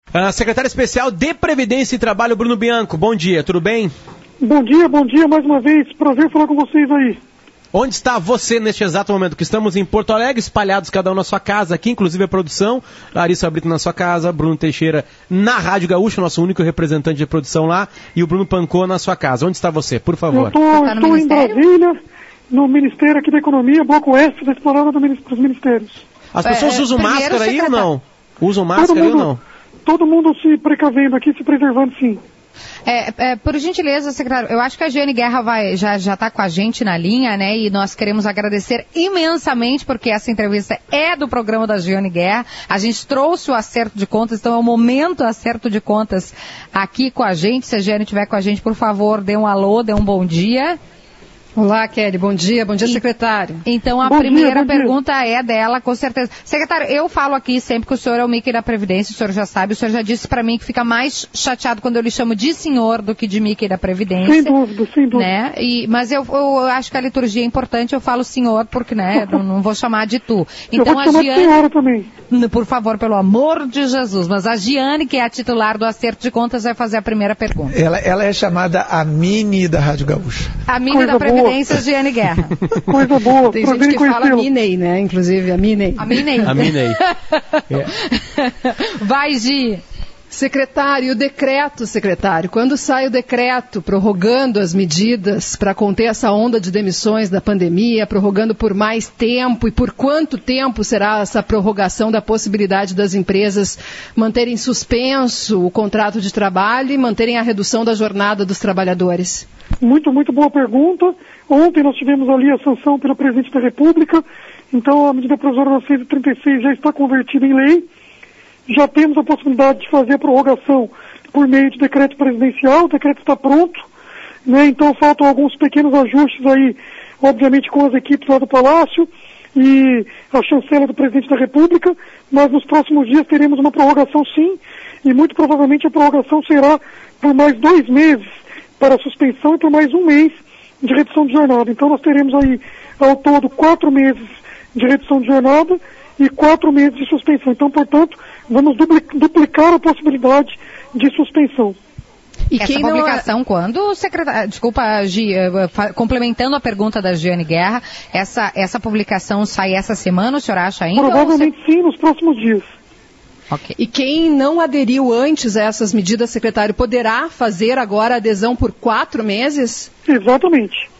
Secretário Especial de Previdência e Trabalho, Bruno Bianco. Bom dia, tudo bem? Bom dia, mais uma vez. Prazer falar com vocês aí. Onde está você neste exato momento? Que estamos em Porto Alegre, espalhados cada um na sua casa, aqui inclusive a produção, Larissa Brito na sua casa, Bruno Teixeira na Rádio Gaúcha, nosso único representante de produção lá, e o Bruno Pancô na sua casa. Onde está você, por favor? Eu estou em Brasília, no Ministério aqui da Economia, Bloco Oeste da Explorada dos Ministérios. As pessoas usam máscara aí ou não? Usam máscara aí ou não? Todo mundo se precavendo aqui, se preservando sim. Por gentileza, secretário, eu acho que a Giane Guerra já está com a gente na linha, né? E nós queremos agradecer imensamente, porque essa entrevista é do programa da Giane Guerra. A gente trouxe o acerto de contas, então é o momento acerto de contas aqui com a gente. Se a Giane estiver com a gente, por favor, dê um alô, dê um bom dia. Olá, Kelly, bom dia secretário. Então a primeira pergunta é dela, com certeza. Secretário, eu falo aqui sempre que o senhor é o Mickey da Previdência, o senhor já sabe, o senhor já disse para mim que fica mais chateado quando eu lhe chamo de senhor do que de Mickey da Previdência. Sem dúvida. Né? Mas eu acho que a liturgia é importante, eu falo senhor porque, né, não vou chamar de tu. Então eu vou te chamar de senhora também. Por favor, pelo amor de Jesus, mas a Giane, que é a titular do acerto de contas, vai fazer a primeira pergunta. Ela é chamada a Mini da Rádio Gaúcha. A Mini da Previdência, Giane Guerra. Coisa boa. Tem gente que fala Minei, né? Inclusive, a Minei. A Minei. Vai, Gi. Secretário, o decreto, quando sai o decreto prorrogando as medidas para conter essa onda de demissões da pandemia, prorrogando por mais tempo, e por quanto tempo será essa prorrogação da possibilidade das empresas manterem suspenso o contrato de trabalho e manterem a redução da jornada dos trabalhadores? Muito boa pergunta. Ontem nós tivemos ali a sanção pelo Presidente da República, então a medida provisória 936 já está convertida em lei. Já temos a possibilidade de fazer a prorrogação por meio de decreto presidencial, o decreto está pronto, né? Então faltam alguns pequenos ajustes aí, obviamente com as equipes lá do Palácio e a chancela do Presidente da República, mas nos próximos dias teremos uma prorrogação sim, e muito provavelmente a prorrogação será por mais 2 meses para a suspensão e por mais 1 mês de redução de jornada. Então nós teremos aí ao todo 4 meses de redução de jornada e 4 meses de suspensão. Então, portanto, vamos duplicar a possibilidade de suspensão. E essa publicação quando, secretário, desculpa, Gi, complementando a pergunta da Giane Guerra, essa publicação sai essa semana, o senhor acha ainda? Provavelmente sim, nos próximos dias. Okay. E quem não aderiu antes a essas medidas, secretário, poderá fazer agora adesão por 4 meses? Exatamente.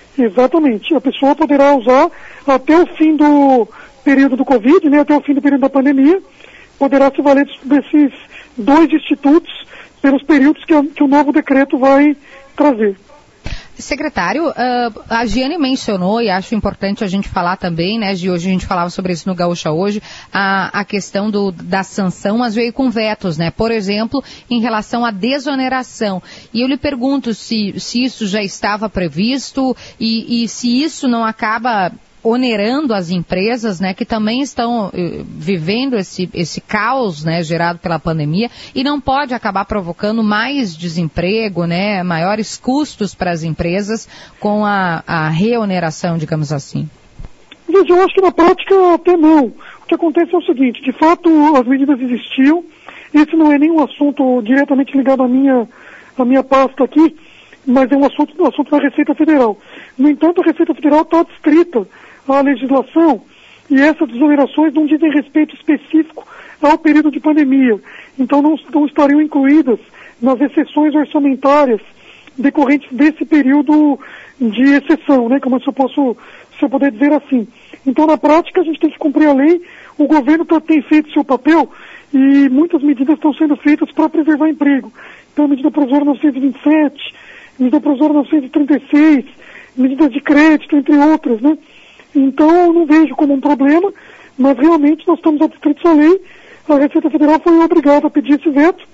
A pessoa poderá usar até o fim do período do Covid, né, até o fim do período da pandemia, poderá se valer desses 2 institutos pelos períodos que o novo decreto vai trazer. Secretário, a Giane mencionou, e acho importante a gente falar também, né, de hoje a gente falava sobre isso no Gaúcha Hoje, a questão da sanção, mas veio com vetos, né, por exemplo, em relação à desoneração. E eu lhe pergunto se isso já estava previsto e se isso não acaba onerando as empresas, né, que também estão vivendo esse caos, né, gerado pela pandemia, e não pode acabar provocando mais desemprego, né, maiores custos para as empresas com a reoneração, digamos assim. Eu acho que na prática até não. O que acontece é o seguinte, de fato as medidas existiam, esse não é nenhum assunto diretamente ligado à minha pasta aqui, mas é um assunto da Receita Federal. No entanto, a Receita Federal está adscrita à legislação e essas desonerações não dizem respeito específico ao período de pandemia. Então não estariam incluídas nas exceções orçamentárias decorrentes desse período de exceção, né? Como se eu puder dizer assim. Então na prática a gente tem que cumprir a lei, o governo tem feito seu papel e muitas medidas estão sendo feitas para preservar emprego. Então a medida provisória 927, medida provisória 936, medidas de crédito, entre outras, né? Então, eu não vejo como um problema, mas realmente nós estamos adscritos à lei. A Receita Federal foi obrigada a pedir esse veto,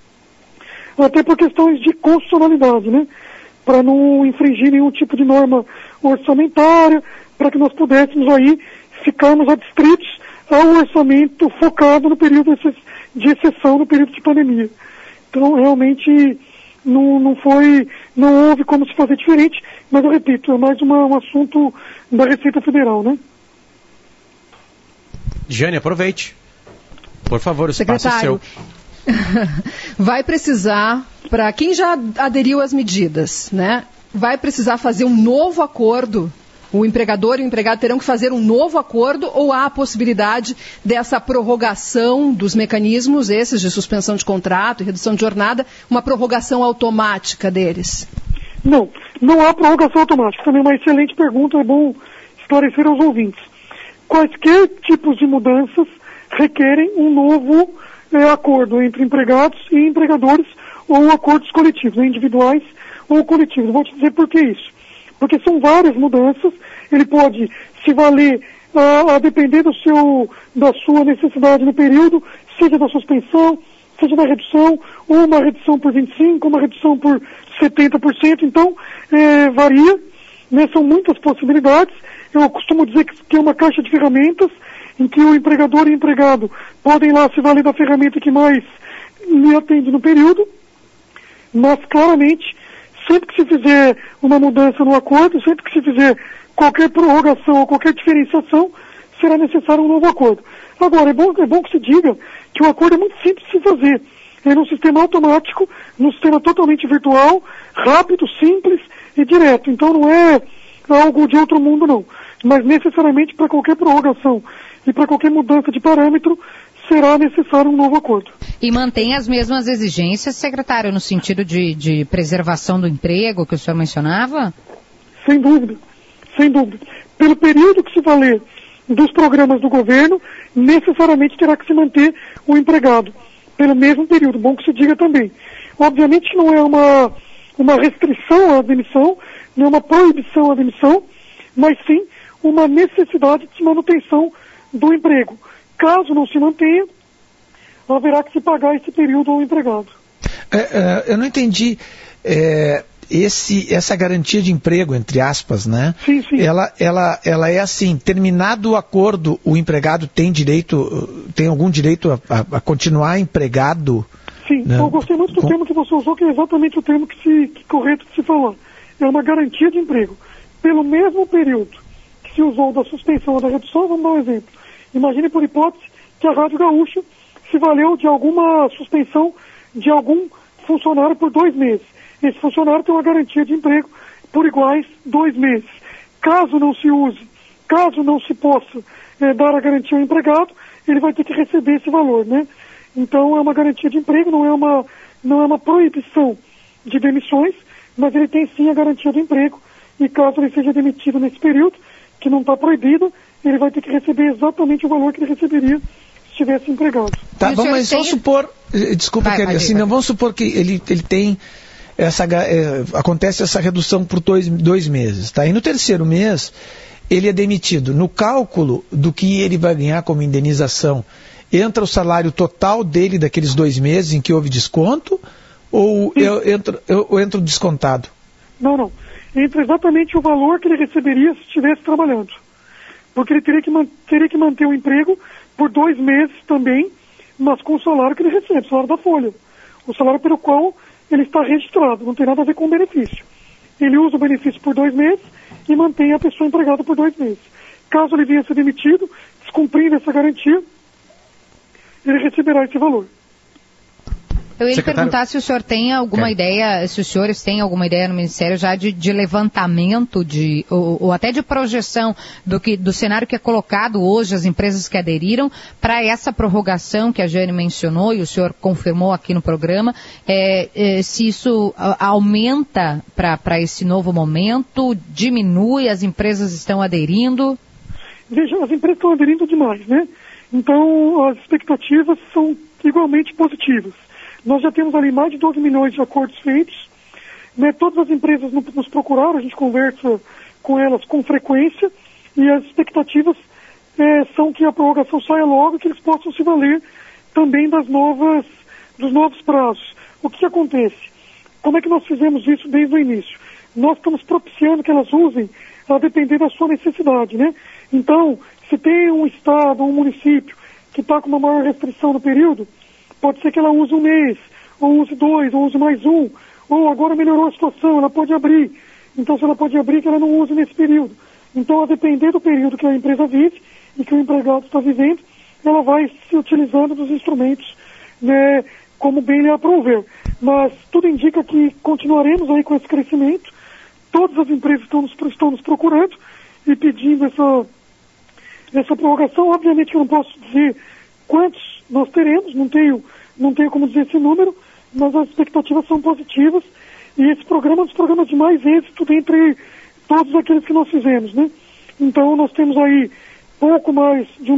até por questões de constitucionalidade, né? Para não infringir nenhum tipo de norma orçamentária, para que nós pudéssemos aí ficarmos adscritos ao orçamento focado no período de exceção, no período de pandemia. Então, realmente, não houve como se fazer diferente, mas eu repito, é mais um assunto da Receita Federal, né? Giane, aproveite. Por favor, o espaço é seu. Vai precisar, para quem já aderiu às medidas, né, vai precisar fazer um novo acordo? O empregador e o empregado terão que fazer um novo acordo ou há a possibilidade dessa prorrogação dos mecanismos, esses de suspensão de contrato e redução de jornada, uma prorrogação automática deles? Não há prorrogação automática. Também é uma excelente pergunta, é bom esclarecer aos ouvintes. Quaisquer tipos de mudanças requerem um novo acordo entre empregados e empregadores ou acordos coletivos, individuais ou coletivos. Vou te dizer por que isso. Porque são várias mudanças, ele pode se valer a depender da sua necessidade no período, seja da suspensão, seja da redução, ou uma redução por 25%, uma redução por 70%, então varia, né, são muitas possibilidades. Eu costumo dizer que é uma caixa de ferramentas, em que o empregador e o empregado podem lá se valer da ferramenta que mais lhe atende no período, mas claramente, sempre que se fizer uma mudança no acordo, sempre que se fizer qualquer prorrogação ou qualquer diferenciação, será necessário um novo acordo. Agora, é bom que se diga que o acordo é muito simples de se fazer. É num sistema automático, num sistema totalmente virtual, rápido, simples e direto. Então não é algo de outro mundo, não. Mas necessariamente para qualquer prorrogação e para qualquer mudança de parâmetro, será necessário um novo acordo. E mantém as mesmas exigências, secretário, no sentido de preservação do emprego que o senhor mencionava? Sem dúvida, sem dúvida. Pelo período que se valer dos programas do governo, necessariamente terá que se manter o empregado. Pelo mesmo período, bom que se diga também. Obviamente que não é uma restrição à demissão, não é uma proibição à demissão, mas sim uma necessidade de manutenção do emprego. Caso não se mantenha, haverá que se pagar esse período ao empregado. Eu não entendi essa garantia de emprego, entre aspas, né? Sim, sim. Ela é assim, terminado o acordo, o empregado tem algum direito a continuar empregado? Sim, né? Eu gostei muito do termo que você usou, que é exatamente o termo correto de se falar. É uma garantia de emprego. Pelo mesmo período que se usou da suspensão ou da redução, vamos dar um exemplo. Imagine, por hipótese, que a Rádio Gaúcha se valeu de alguma suspensão de algum funcionário por 2 meses. Esse funcionário tem uma garantia de emprego por iguais 2 meses. Caso não se use, caso não se possa dar a garantia ao empregado, ele vai ter que receber esse valor, né? Então é uma garantia de emprego, não é uma proibição de demissões, mas ele tem sim a garantia de emprego, e caso ele seja demitido nesse período, que não está proibido, ele vai ter que receber exatamente o valor que ele receberia se estivesse empregado. Tá, mas vamos supor, desculpa, vamos supor que ele tem acontece essa redução por 2 meses, tá? E no 3º mês, ele é demitido. No cálculo do que ele vai ganhar como indenização, entra o salário total dele daqueles 2 meses em que houve desconto, ou entra descontado? Não. Entra exatamente o valor que ele receberia se estivesse trabalhando. Porque ele teria que manter o emprego por 2 meses também, mas com o salário que ele recebe, o salário da folha. O salário pelo qual ele está registrado, não tem nada a ver com o benefício. Ele usa o benefício por 2 meses e mantém a pessoa empregada por 2 meses. Caso ele venha a ser demitido, descumprindo essa garantia, ele receberá esse valor. Eu ia lhe perguntar se o senhor tem alguma ideia, se os senhores têm alguma ideia no Ministério já de levantamento ou até de projeção do cenário que é colocado hoje, as empresas que aderiram, para essa prorrogação que a Jane mencionou e o senhor confirmou aqui no programa, se isso aumenta para esse novo momento, diminui, as empresas estão aderindo? Veja, as empresas estão aderindo demais, né? Então, as expectativas são igualmente positivas. Nós já temos ali mais de 12 milhões de acordos feitos, né? Todas as empresas nos procuraram, a gente conversa com elas com frequência, e as expectativas são que a prorrogação saia logo e que eles possam se valer também dos novos prazos. O que acontece? Como é que nós fizemos isso desde o início? Nós estamos propiciando que elas usem a depender da sua necessidade, né? Então, se tem um estado ou um município que está com uma maior restrição no período, pode ser que ela use 1 mês, ou use 2, ou use mais 1, ou agora melhorou a situação, ela pode abrir. Então, se ela pode abrir, que ela não use nesse período. Então, a depender do período que a empresa vive e que o empregado está vivendo, ela vai se utilizando dos instrumentos, né, como bem lhe aprouver. Mas tudo indica que continuaremos aí com esse crescimento. Todas as empresas estão nos procurando e pedindo essa prorrogação. Obviamente que eu não posso dizer quantos nós teremos, não tenho como dizer esse número, mas as expectativas são positivas e esse programa é um dos programas de mais êxito dentre todos aqueles que nós fizemos, né? Então nós temos aí pouco menos de 1,5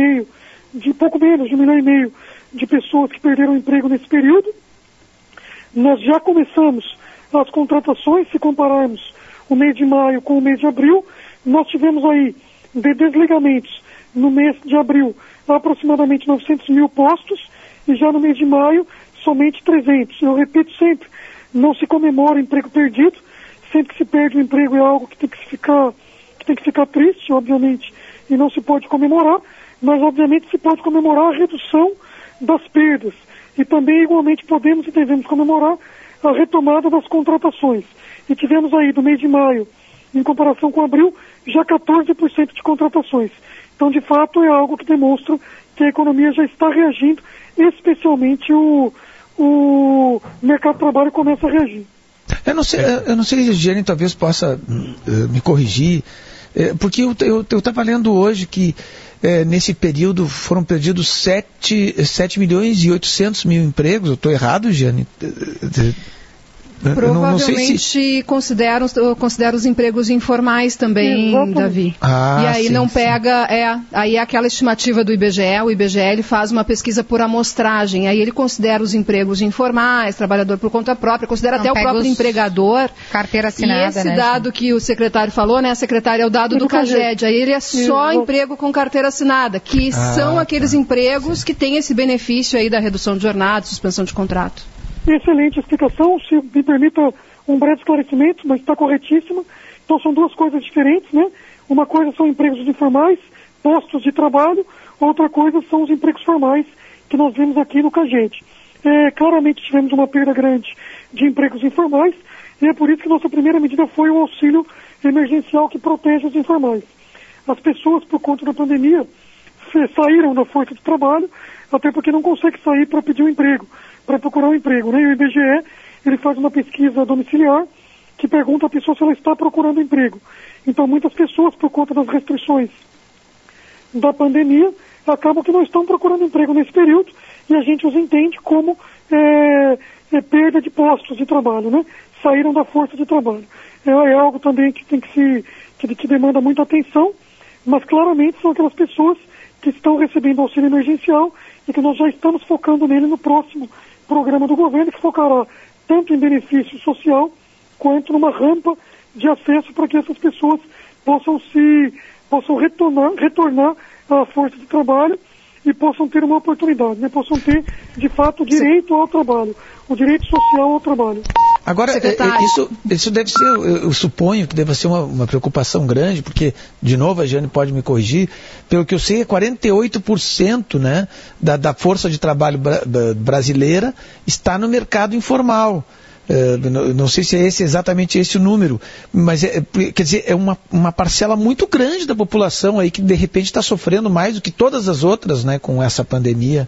milhão de pessoas que perderam emprego nesse período. Nós já começamos as contratações, se compararmos o mês de maio com o mês de abril, nós tivemos aí de desligamentos no mês de abril aproximadamente 900 mil postos e já no mês de maio somente 300. Eu repito sempre, não se comemora emprego perdido, sempre que se perde o emprego é algo que tem que ficar triste, obviamente, e não se pode comemorar, mas obviamente se pode comemorar a redução das perdas. E também igualmente podemos e devemos comemorar a retomada das contratações. E tivemos aí do mês de maio, em comparação com abril, já 14% de contratações. Então, de fato, é algo que demonstra que a economia já está reagindo, especialmente o mercado de trabalho começa a reagir. Eu não sei, Giane, talvez possa me corrigir, porque eu estava lendo hoje que nesse período foram perdidos 7 milhões e 800 mil empregos. Eu estou errado, Giane? Provavelmente considera os empregos informais também, Davi. E aí não pega, aí é aquela estimativa do IBGE, o IBGE ele faz uma pesquisa por amostragem, aí ele considera os empregos informais, trabalhador por conta própria, considera até o próprio empregador. Carteira assinada, e esse dado que o secretário falou, né, secretário, é o dado do CAGED, aí ele é só emprego com carteira assinada, que são aqueles empregos que têm esse benefício aí da redução de jornada, suspensão de contrato. Excelente explicação, se me permita um breve esclarecimento, mas está corretíssima. Então são duas coisas diferentes, né? Uma coisa são empregos informais, postos de trabalho, outra coisa são os empregos formais que nós vemos aqui no CAGED. Claramente tivemos uma perda grande de empregos informais e é por isso que nossa primeira medida foi o auxílio emergencial que protege os informais. As pessoas, por conta da pandemia, saíram da força de trabalho, até porque não conseguem sair para pedir um emprego, para procurar um emprego, né? E o IBGE, ele faz uma pesquisa domiciliar que pergunta à pessoa se ela está procurando emprego. Então, muitas pessoas, por conta das restrições da pandemia, acabam que não estão procurando emprego nesse período e a gente os entende como perda de postos de trabalho, né? Saíram da força de trabalho. É algo também que que demanda muita atenção, mas claramente são aquelas pessoas que estão recebendo auxílio emergencial e que nós já estamos focando nele no próximo programa do governo, que focará tanto em benefício social quanto numa rampa de acesso para que essas pessoas possam retornar à força de trabalho e possam ter uma oportunidade, né? Possam ter, de fato, direito ao trabalho, o direito social ao trabalho. Agora, isso deve ser, eu suponho que deve ser uma preocupação grande, porque, de novo, a Jane pode me corrigir, pelo que eu sei, 48%, né, da força de trabalho brasileira está no mercado informal. Não sei se é exatamente esse o número, mas quer dizer, é uma parcela muito grande da população aí que de repente está sofrendo mais do que todas as outras, né, com essa pandemia.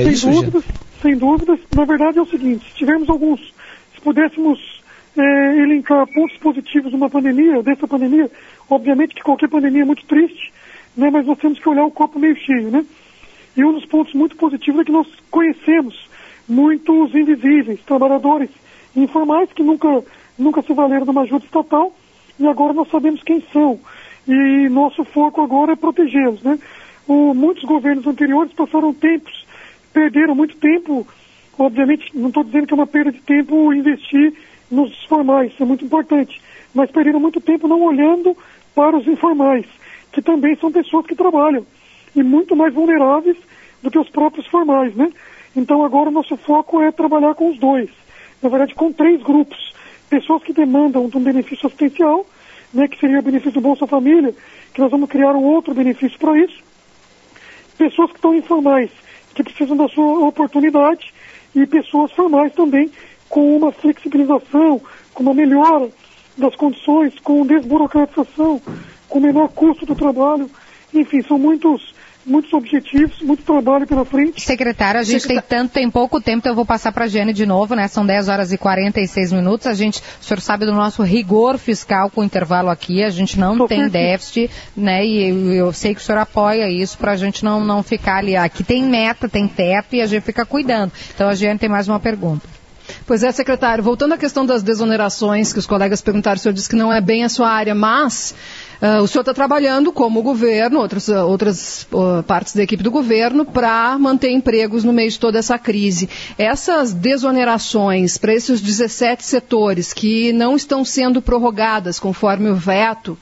Sem dúvidas. Na verdade é o seguinte, se pudéssemos elencar pontos positivos dessa pandemia, obviamente que qualquer pandemia é muito triste, né, mas nós temos que olhar o copo meio cheio, né? E um dos pontos muito positivos é que nós conhecemos muitos invisíveis, trabalhadores informais que nunca se valeram de uma ajuda estatal e agora nós sabemos quem são. E nosso foco agora é protegê-los, né? Muitos governos anteriores perderam muito tempo, obviamente não estou dizendo que é uma perda de tempo investir nos formais, isso é muito importante, mas perderam muito tempo não olhando para os informais, que também são pessoas que trabalham e muito mais vulneráveis do que os próprios formais, né? Então agora o nosso foco é trabalhar com os dois. Na verdade, com 3 grupos. Pessoas que demandam de um benefício assistencial, né, que seria o benefício do Bolsa Família, que nós vamos criar um outro benefício para isso. Pessoas que estão informais, que precisam da sua oportunidade, e pessoas formais também, com uma flexibilização, com uma melhora das condições, com desburocratização, com menor custo do trabalho. Enfim, são muitos muitos objetivos, muito trabalho pela frente. Secretário, a gente tem pouco tempo, então eu vou passar para a Giane de novo, né? São 10 horas e 46 minutos. O senhor sabe do nosso rigor fiscal com o intervalo aqui, a gente não tem déficit, né? E eu sei que o senhor apoia isso para a gente não ficar ali. Aqui tem meta, tem teto e a gente fica cuidando. Então a Giane tem mais uma pergunta. Pois é, secretário, voltando à questão das desonerações, que os colegas perguntaram, o senhor disse que não é bem a sua área, mas o senhor está trabalhando como o governo, outras partes da equipe do governo, para manter empregos no meio de toda essa crise. Essas desonerações para esses 17 setores que não estão sendo prorrogadas conforme o veto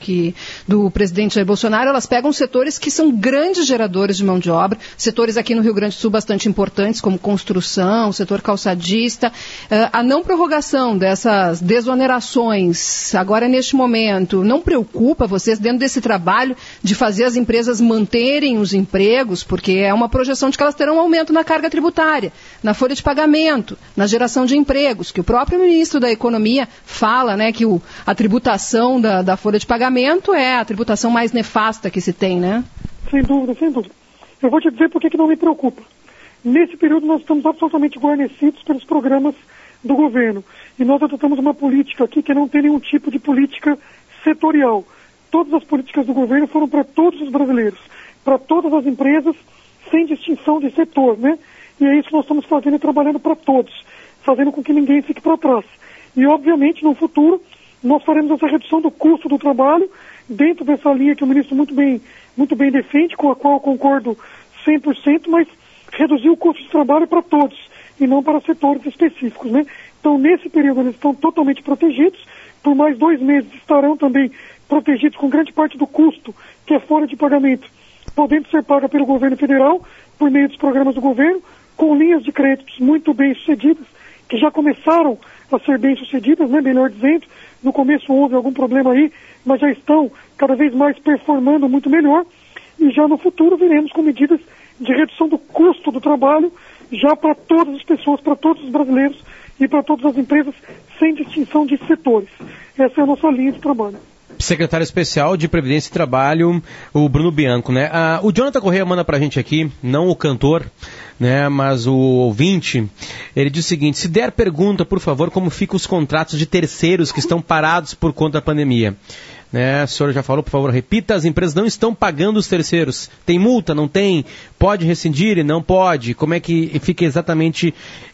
do presidente Jair Bolsonaro, elas pegam setores que são grandes geradores de mão de obra, setores aqui no Rio Grande do Sul bastante importantes, como construção, setor calçadista. A não prorrogação dessas desonerações, agora neste momento, não preocupa vocês dentro desse trabalho de fazer as empresas manterem os empregos, porque é uma projeção de que elas terão um aumento na carga tributária, na folha de pagamento, na geração de empregos, que o próprio ministro da Economia fala, né, que a tributação da folha de pagamento é a tributação mais nefasta que se tem, né? Sem dúvida, sem dúvida. Eu vou te dizer por que não me preocupa. Nesse período nós estamos absolutamente guarnecidos pelos programas do governo. E nós adotamos uma política aqui que não tem nenhum tipo de política setorial. Todas as políticas do governo foram para todos os brasileiros, para todas as empresas, sem distinção de setor, né? E é isso que nós estamos fazendo e trabalhando para todos, fazendo com que ninguém fique para trás. E, obviamente, no futuro, nós faremos essa redução do custo do trabalho, dentro dessa linha que o ministro muito bem defende, com a qual eu concordo 100%, mas reduzir o custo de trabalho para todos, e não para setores específicos, né? Então, nesse período, eles estão totalmente protegidos, por mais 2 meses estarão também protegidos com grande parte do custo, que é folha de pagamento, podendo ser paga pelo governo federal, por meio dos programas do governo, com linhas de créditos muito bem sucedidas, que já começaram a ser bem sucedidas, né? Melhor dizendo, no começo houve algum problema aí, mas já estão cada vez mais performando muito melhor, e já no futuro viremos com medidas de redução do custo do trabalho, já para todas as pessoas, para todos os brasileiros e para todas as empresas, sem distinção de setores. Essa é a nossa linha de trabalho. Secretário Especial de Previdência e Trabalho, o Bruno Bianco, né? O Jonathan Correia manda pra gente aqui, não o cantor, né, mas o ouvinte, ele diz o seguinte: se der, pergunta, por favor, como ficam os contratos de terceiros que estão parados por conta da pandemia. Né, a senhora já falou, por favor, repita, as empresas não estão pagando os terceiros. Tem multa, não tem? Pode rescindir, não pode? Como é que fica exatamente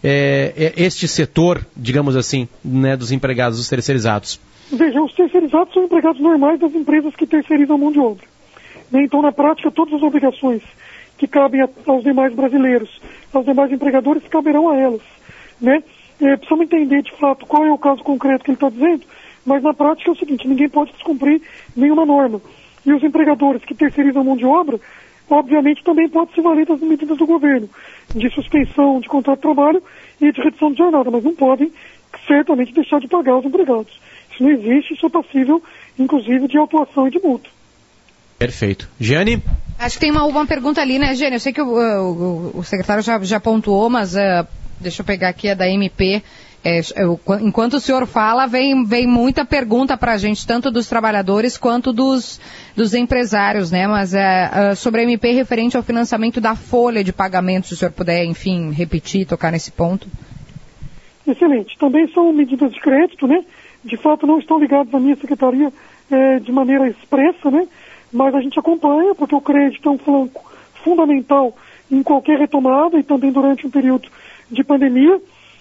este setor, digamos assim, né, dos empregados, dos terceirizados? Veja, os terceirizados são empregados normais das empresas que terceirizam a mão de obra. Então, na prática, todas as obrigações que cabem aos demais brasileiros, aos demais empregadores, caberão a elas. Né? Precisamos entender, de fato, qual é o caso concreto que ele está dizendo, mas na prática é o seguinte: ninguém pode descumprir nenhuma norma. E os empregadores que terceirizam a mão de obra, obviamente, também podem se valer das medidas do governo, de suspensão de contrato de trabalho e de redução de jornada, mas não podem, certamente, deixar de pagar os empregados. Isso não existe, isso é passível, inclusive, de autuação e de multa. Perfeito. Giane? Acho que tem uma pergunta ali, né, Giane? Eu sei que o secretário já pontuou, mas deixa eu pegar aqui a da MP. Enquanto o senhor fala, vem muita pergunta para a gente, tanto dos trabalhadores quanto dos empresários, né? Mas sobre a MP referente ao financiamento da folha de pagamento, se o senhor puder, enfim, repetir, tocar nesse ponto. Excelente. Também são medidas de crédito, né? De fato, não estão ligados à minha secretaria de maneira expressa, né? Mas a gente acompanha, porque o crédito é um flanco fundamental em qualquer retomada e também durante um período de pandemia.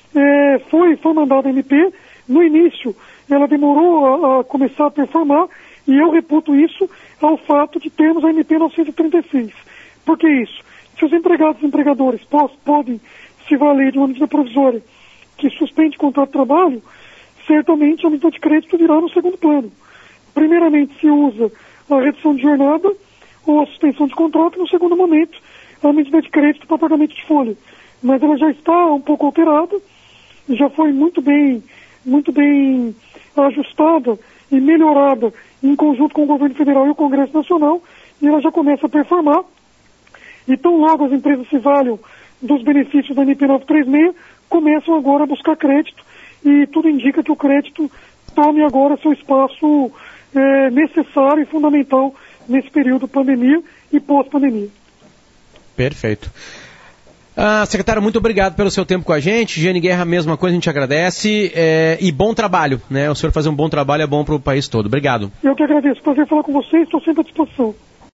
Foi mandada a MP. No início, ela demorou a começar a performar, e eu reputo isso ao fato de termos a MP 936. Por que isso? Se os empregados e empregadores podem se valer de uma medida provisória que suspende o contrato de trabalho, certamente a medida de crédito virá no segundo plano. Primeiramente se usa a redução de jornada ou a suspensão de contrato, e no segundo momento a medida de crédito para pagamento de folha. Mas ela já está um pouco alterada, já foi muito bem ajustada e melhorada em conjunto com o governo federal e o Congresso Nacional, e ela já começa a performar. E tão logo as empresas se valham dos benefícios da MP 936, começam agora a buscar crédito, e tudo indica que o crédito tome agora seu espaço necessário e fundamental nesse período pandemia e pós-pandemia. Perfeito. Secretário, muito obrigado pelo seu tempo com a gente. Giane Guerra, a mesma coisa, a gente agradece. E bom trabalho, né? O senhor fazer um bom trabalho é bom para o país todo. Obrigado. Eu que agradeço. Prazer falar com vocês, estou sempre à disposição.